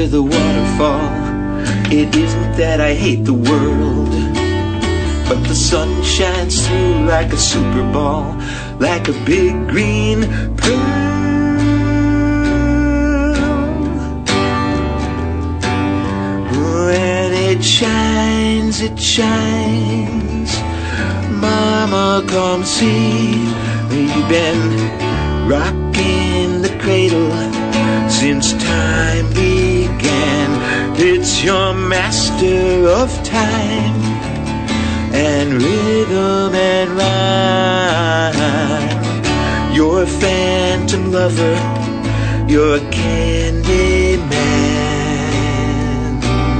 under the waterfall. It isn't that I hate the world, but the sun shines through like a super ball, like a big green pearl. When it shines, it shines. Mama, come see. We've been rocking the cradle since time began. It's your master of time and rhythm and rhyme. You're a phantom lover, you're a candy man.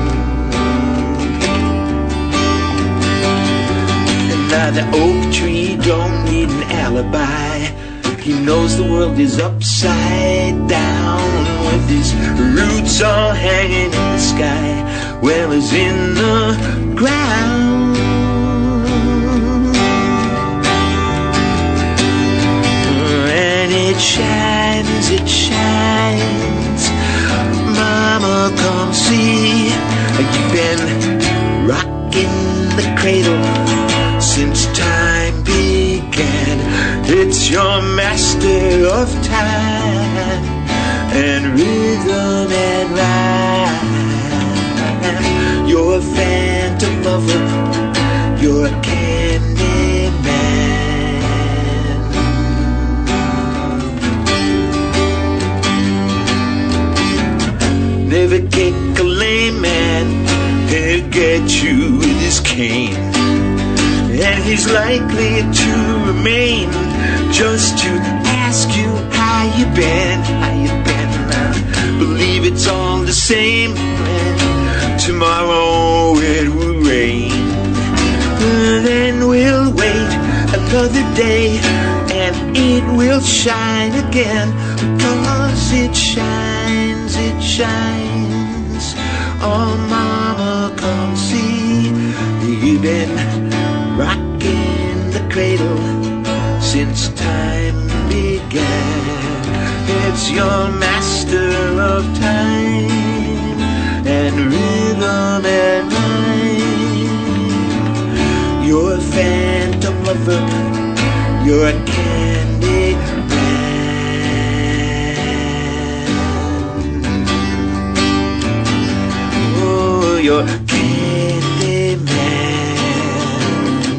And now the oak tree don't need an alibi. He knows the world is upside down, with his roots all hanging in the sky, well as in the ground. And it shines, it shines. Mama, come see. You've been rocking the cradle since time began. It's your master of time and rhythm and rhyme. You're a phantom lover, you're a candy man. Never kick a lame man, he'll get you with his cane. And he's likely to remain just to ask you how you been, how you been. Believe it's all the same when tomorrow it will rain. Then we'll wait another day and it will shine again, because it shines, it shines. Oh mama, come see. You've been rocking the cradle since time began. It's your master of time and rhythm and rhyme. You're a phantom lover, you're a candy man. Oh, you're a candy man.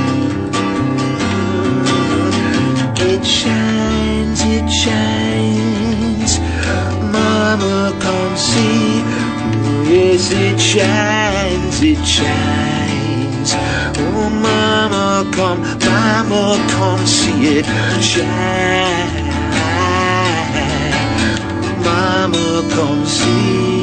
It shines, it shines. Mama, come see. Yes, it shines, it shines. Oh, mama, come see it shine. Mama, come see.